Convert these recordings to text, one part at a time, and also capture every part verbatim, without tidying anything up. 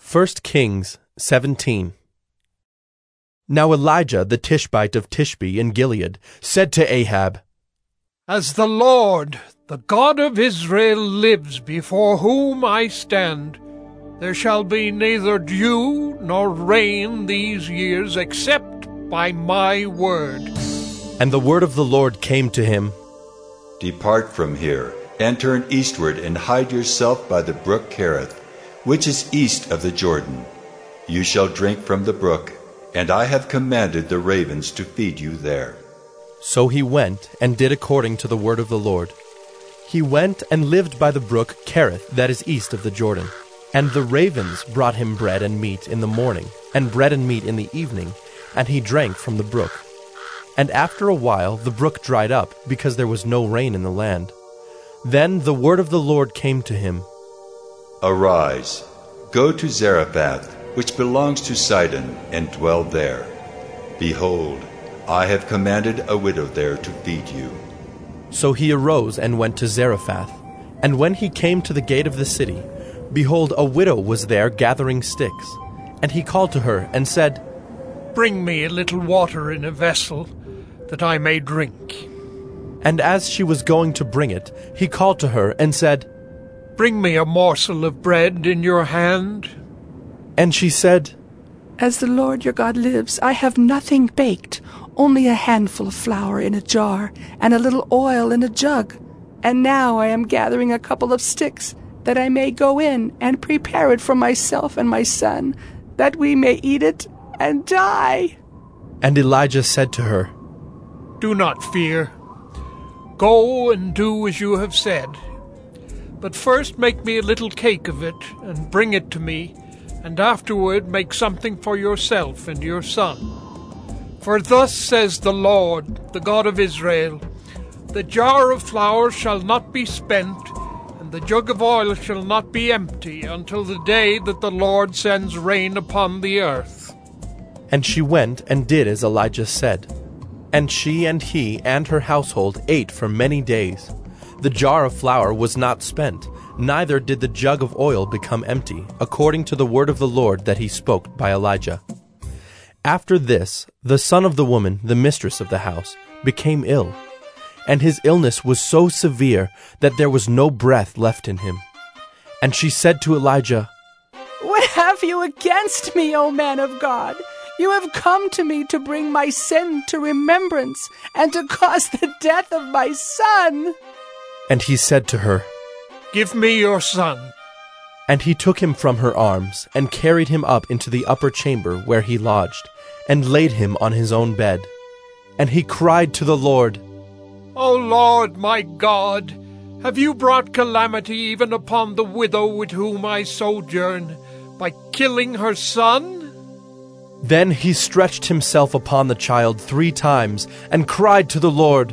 First Kings seventeen. Now Elijah the Tishbite of Tishbe in Gilead said to Ahab, As the Lord, the God of Israel, lives before whom I stand, there shall be neither dew nor rain these years except by my word. And the word of the Lord came to him, Depart from here, and turn eastward, and hide yourself by the brook Kerith, which is east of the Jordan. You shall drink from the brook, and I have commanded the ravens to feed you there. So he went and did according to the word of the Lord. He went and lived by the brook Kerith that is east of the Jordan. And the ravens brought him bread and meat in the morning, and bread and meat in the evening, and he drank from the brook. And after a while the brook dried up, because there was no rain in the land. Then the word of the Lord came to him, Arise, go to Zarephath, which belongs to Sidon, and dwell there. Behold, I have commanded a widow there to feed you. So he arose and went to Zarephath. And when he came to the gate of the city, behold, a widow was there gathering sticks. And he called to her and said, Bring me a little water in a vessel, that I may drink. And as she was going to bring it, he called to her and said, Bring me a morsel of bread in your hand. And she said, As the Lord your God lives, I have nothing baked, only a handful of flour in a jar, and a little oil in a jug. And now I am gathering a couple of sticks, that I may go in and prepare it for myself and my son, that we may eat it and die. And Elijah said to her, Do not fear. Go and do as you have said. But first make me a little cake of it, and bring it to me, and afterward make something for yourself and your son. For thus says the Lord, the God of Israel, The jar of flour shall not be spent, and the jug of oil shall not be empty, until the day that the Lord sends rain upon the earth. And she went and did as Elijah said. And she and he and her household ate for many days. The jar of flour was not spent, neither did the jug of oil become empty, according to the word of the Lord that he spoke by Elijah. After this, the son of the woman, the mistress of the house, became ill, and his illness was so severe that there was no breath left in him. And she said to Elijah, What have you against me, O man of God? You have come to me to bring my sin to remembrance, and to cause the death of my son. And he said to her, Give me your son. And he took him from her arms, and carried him up into the upper chamber where he lodged, and laid him on his own bed. And he cried to the Lord, O Lord my God, have you brought calamity even upon the widow with whom I sojourn, by killing her son? Then he stretched himself upon the child three times, and cried to the Lord,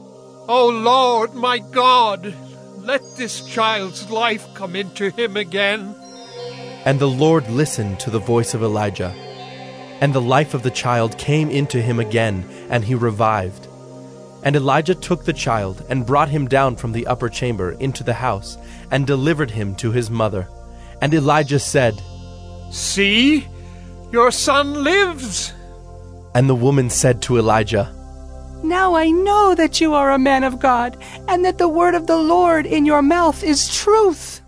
O Lord my God, let this child's life come into him again. And the Lord listened to the voice of Elijah. And the life of the child came into him again, and he revived. And Elijah took the child, and brought him down from the upper chamber into the house, and delivered him to his mother. And Elijah said, See, your son lives. And the woman said to Elijah, Now I know that you are a man of God, and that the word of the Lord in your mouth is truth.